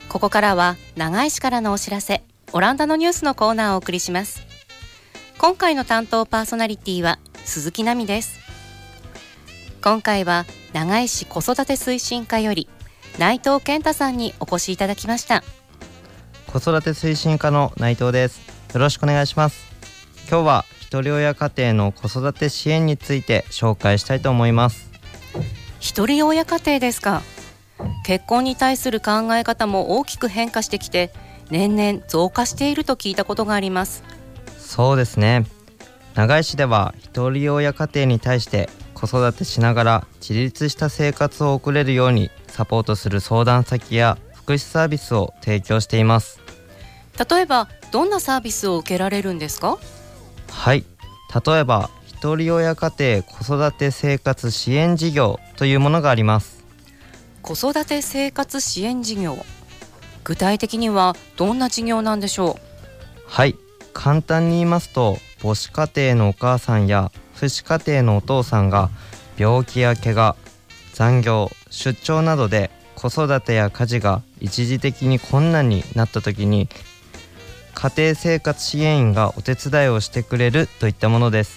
ここからは長井市からのお知らせ、オランダのニュースのコーナーをお送りします。今回の担当パーソナリティは鈴木奈美です。今回は長井市子育て推進課より内藤健太さんにお越しいただきました。 子育て推進課の内藤です。よろしくお願いします。今日はひとり親家庭の子育て支援について紹介したいと思います。 ひとり親家庭ですか。結婚に対する考え方も大きく変化してきて、年々増加していると聞いたことがあります。 そうですね。長井市ではひとり親家庭に対して子育てしながら自立した生活を送れるようにサポートする相談先や福祉サービスを提供しています。 例えばどんなサービスを受けられるんですか？ はい、例えばひとり親家庭子育て生活支援事業というものがあります。 子育て生活支援事業、具体的にはどんな事業なんでしょう？ はい、簡単に言いますと、母子家庭のお母さんや父子家庭のお父さんが病気や怪我、残業、出張などで子育てや家事が一時的に困難になった時に、家庭生活支援員がお手伝いをしてくれるといったものです。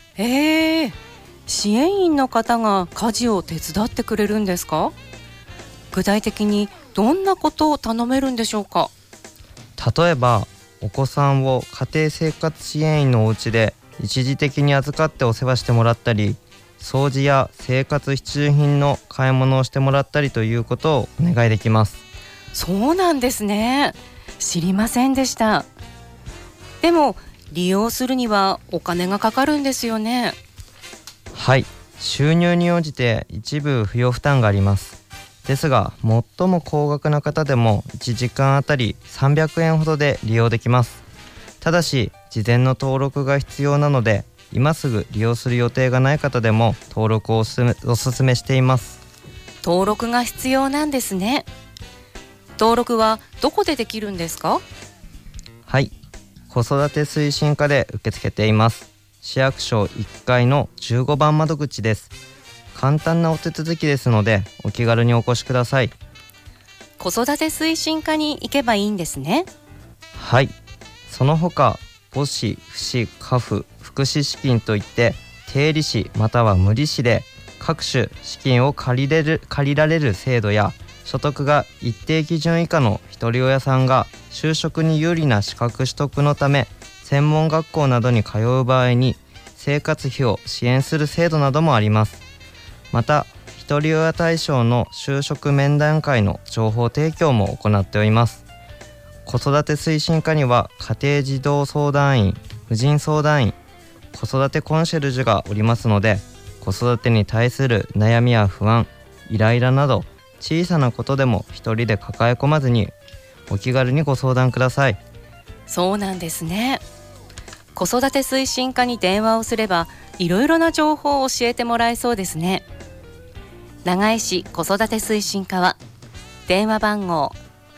支援員の方が家事を手伝ってくれるんですか？具体的にどんなことを頼めるんでしょうか？ 例えばお子さんを家庭生活支援員のお家で一時的に預かってお世話してもらったり、掃除や生活必需品の買い物をしてもらったりということをお願いできます。 そうなんですね。知りませんでした。でも利用するにはお金がかかるんですよね？ はい、収入に応じて一部費用負担があります。ですが最も高額な方でも1時間あたり300円ほどで利用できます。ただし事前の登録が必要なので、今すぐ利用する予定がない方でも登録をおすすめしています。 登録が必要なんですね。登録はどこでできるんですか？ はい、子育て推進課で受け付けています。市役所1階の15番窓口です。簡単なお手続きですのでお気軽にお越しください。 子育て推進課に行けばいいんですね。 はい、その他母子、父子、家父、福祉資金といって低利子または無利子で各種資金を借りられる制度や、所得が一定基準以下のひとり親さんが就職に有利な資格取得のため専門学校などに通う場合に生活費を支援する制度などもあります。またひとり親対象の就職面談会の情報提供も行っております。子育て推進課には家庭児童相談員、婦人相談員、子育てコンシェルジュがおりますので、子育てに対する悩みや不安、イライラなど小さなことでも一人で抱え込まずにお気軽にご相談ください。 そうなんですね。子育て推進課に電話をすればいろいろな情報を教えてもらえそうですね。長井市子育て推進課は電話番号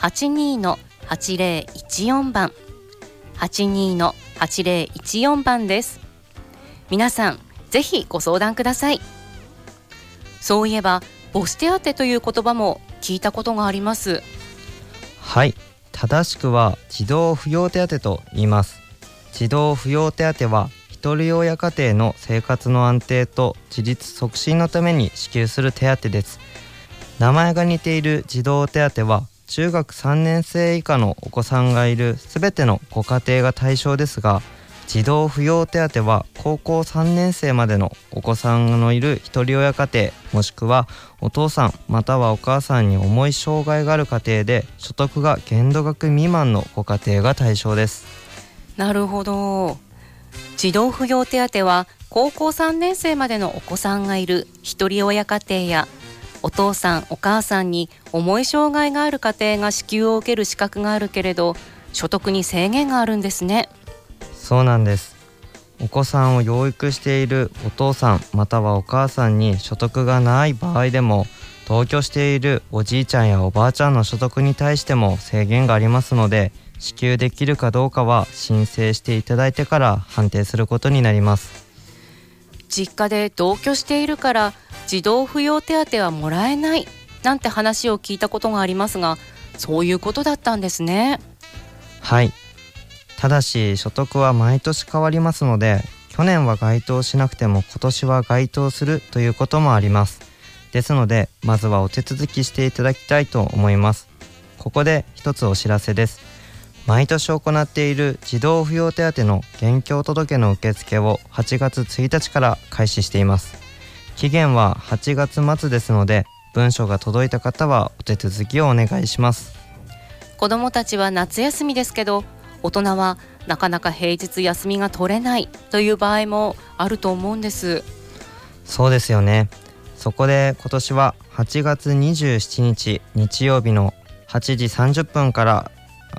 82-8014 番 82-8014 番です。皆さんぜひご相談ください。そういえば母子手当という言葉も聞いたことがあります。 はい、正しくは児童扶養手当と言います。児童扶養手当はひとり親家庭の生活の安定と自立促進のために支給する手当です。名前が似ている児童手当は中学3年生以下のお子さんがいるすべてのご家庭が対象ですが、児童扶養手当は高校3年生までのお子さんのいるひとり親家庭、もしくはお父さんまたはお母さんに重い障害がある家庭で所得が限度額未満のご家庭が対象です。 なるほど。児童扶養手当は高校3年生までのお子さんがいるひとり親家庭やお父さんお母さんに重い障害がある家庭が支給を受ける資格があるけれど、所得に制限があるんですね。 そうなんです。お子さんを養育しているお父さんまたはお母さんに所得がない場合でも、同居しているおじいちゃんやおばあちゃんの所得に対しても制限がありますので、支給できるかどうかは申請していただいてから判定することになります。 実家で同居しているから児童扶養手当はもらえないなんて話を聞いたことがありますが、 そういうことだったんですね。 はい。ただし所得は毎年変わりますので、去年は該当しなくても今年は該当するということもあります。ですのでまずはお手続きしていただきたいと思います。ここで一つお知らせです。毎年行っている児童扶養手当の現況届の受付を8月1日から開始しています。期限は8月末ですので、文書が届いた方はお手続きをお願いします。 子どもたちは夏休みですけど、大人はなかなか平日休みが取れないという場合もあると思うんです。 そうですよね。そこで今年は8月27日日曜日の8時30分から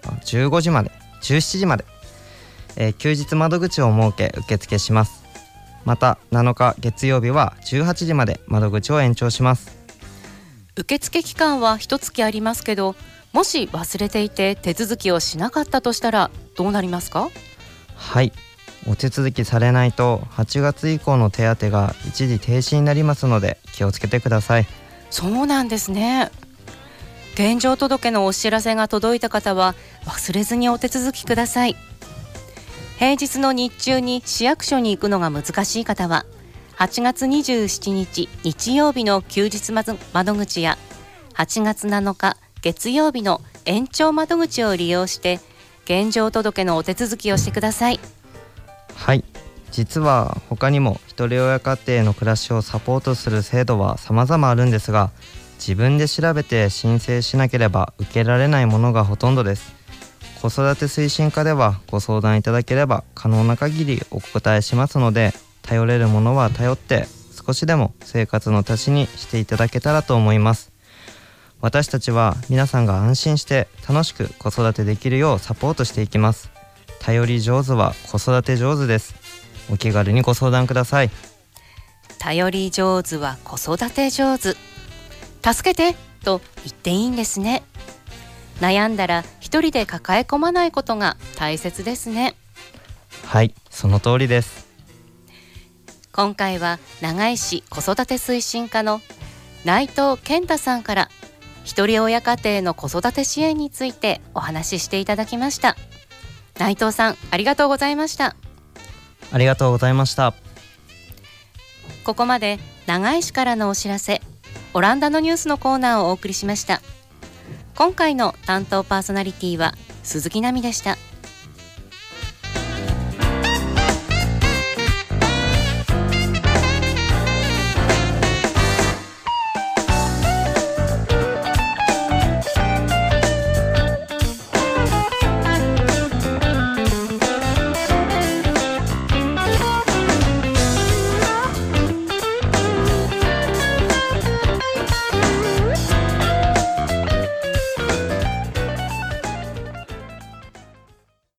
15時まで17時まで、休日窓口を設け受付します。また7日月曜日は18時まで窓口を延長します。 受付期間は1月ありますけど、もし忘れていて手続きをしなかったとしたらどうなりますか？ はい、お手続きされないと8月以降の手当が一時停止になりますので気をつけてください。 そうなんですね。現状届のお知らせが届いた方は忘れずにお手続きください。平日の日中に市役所に行くのが難しい方は8月27日日曜日の休日窓口や8月7日月曜日の延長窓口を利用して現状届のお手続きをしてください。 はい、実は他にもひとり親家庭の暮らしをサポートする制度は様々あるんですが、自分で調べて申請しなければ受けられないものがほとんどです。子育て推進課ではご相談いただければ可能な限りお答えしますので、頼れるものは頼って少しでも生活の足しにしていただけたらと思います。私たちは皆さんが安心して楽しく子育てできるようサポートしていきます。頼り上手は子育て上手です。お気軽にご相談ください。 頼り上手は子育て上手。助けてと言っていいんですね。悩んだら一人で抱え込まないことが大切ですね。 はい、その通りです。 今回は長井市子育て推進課の内藤健太さんから一人親家庭の子育て支援についてお話ししていただきました。内藤さん、ありがとうございました。 ありがとうございました。 ここまで長井市からのお知らせ、オランダのニュースのコーナーをお送りしました。今回の担当パーソナリティは鈴木奈美でした。